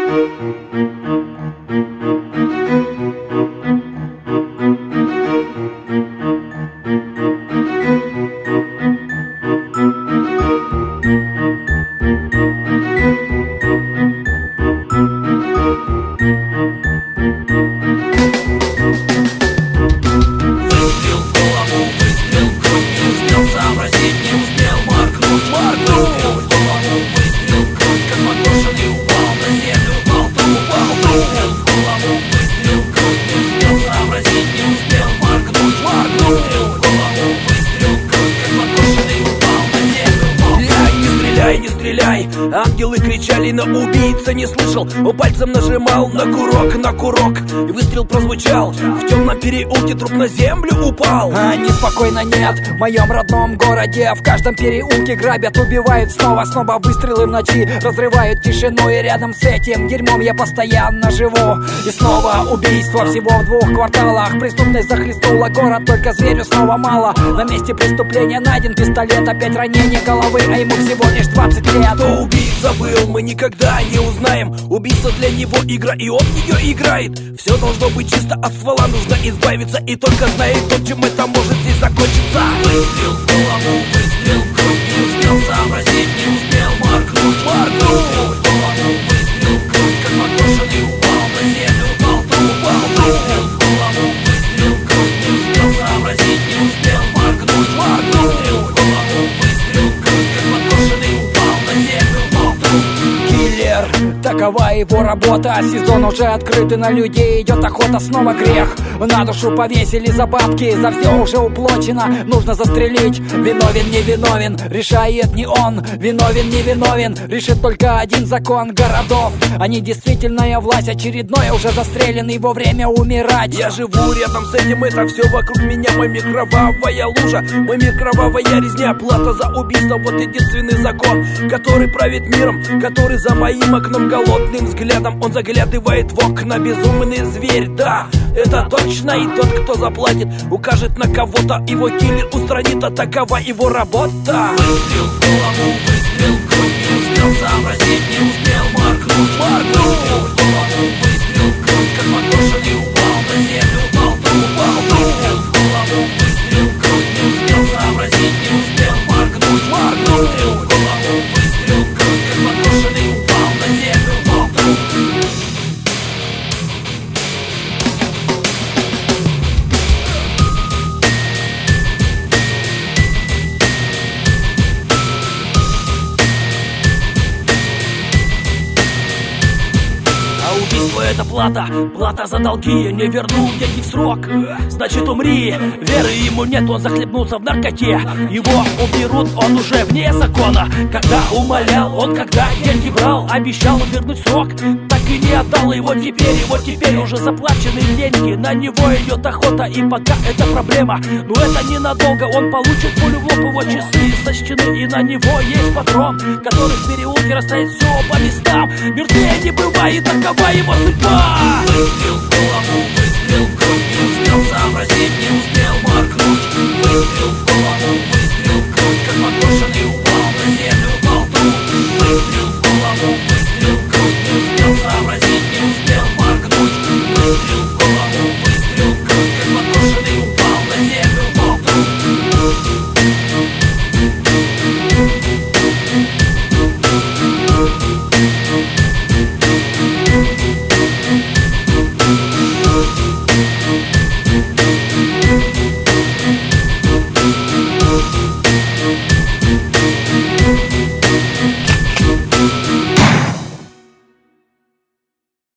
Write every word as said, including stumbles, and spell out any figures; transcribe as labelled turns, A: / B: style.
A: Не стреляй, ангелы кричали, но убийца не слышал. Он пальцем нажимал на курок, на курок, и выстрел прозвучал. В темном переулке труп на землю упал.
B: А неспокойно нет, в моем родном городе. В каждом переулке грабят, убивают снова. Снова выстрелы в ночи разрывают тишину. И рядом с этим дерьмом я постоянно живу. И снова убийство всего в двух кварталах. Преступность захлестнула город, только зверю снова мало. На месте преступления найден пистолет. Опять ранение головы, а ему всего лишь двадцать лет.
A: Кто убийца был, мы никогда не узнаем. Убийство для него игра, и он в нее играет. Все должно быть чисто, от ствола нужно избавиться. И только знает тот, чем это может здесь закончиться. Выстрел в голову, выстрел в грудь. Не успел сообразить, не успел моргнуть. Моргнуть. Выстрел в голову, выстрел в грудь. Как подкошенный упал на землю. Упал, то упал. Выстрел в голову, выстрел в грудь. Не успел сообразить, не успел моргнуть. Моргнуть. Выстрел в голову, выстрел в грудь. Как подкошенный упал на землю. Упал, то
B: Киллер, такова его работа. Сезон уже открыт, и на людей идет охота. Снова грех, на душу повесили за бабки. За все уже уплочено, нужно застрелить. Виновен, не виновен, решает не он. Виновен, не виновен, решит только один закон городов. Они действительная власть, очередное уже застрелен. Его время умирать.
A: Я живу рядом с этим, это все вокруг меня. Мой мир кровавая лужа, мой мир кровавая резня. Плата за убийство, вот единственный закон, который правит миром, который за моим окном голодным взглядом. Он заглядывает в окна, безумный зверь, да, это точно. И тот, кто заплатит, укажет на кого-то. Его киллер устранит, а такова его работа. Выстрел в голову, выстрел в грудь. Не успел сообразить, не успел моргнуть. Моргнуть. Выстрел в голову, выстрел в грудь. Как подкошенный упал на землю. Упал, то упал. Выстрел в голову, выстрел в грудь. Не успел сообразить, не успел моргнуть. Моргнуть. Выстрел в голову, выстрел в грудь. Как подкошенный упал на землю. Упал, то упал. Убийство — это плата, плата за долги. Не вернул деньги в срок, значит умри. Веры ему нет, он захлебнулся в наркоте. Его уберут, он уже вне закона. Когда умолял, он когда деньги брал, обещал вернуть срок, так и не отдал. И вот теперь, и вот теперь уже заплачены деньги. На него идет охота, и пока это проблема. Но это ненадолго, он получит пулю в лоб. Его часы сочтены, и на него есть патрон, который в переулке расставит все по местам. Мертвее не бывает, такова его судьба. Выстрел.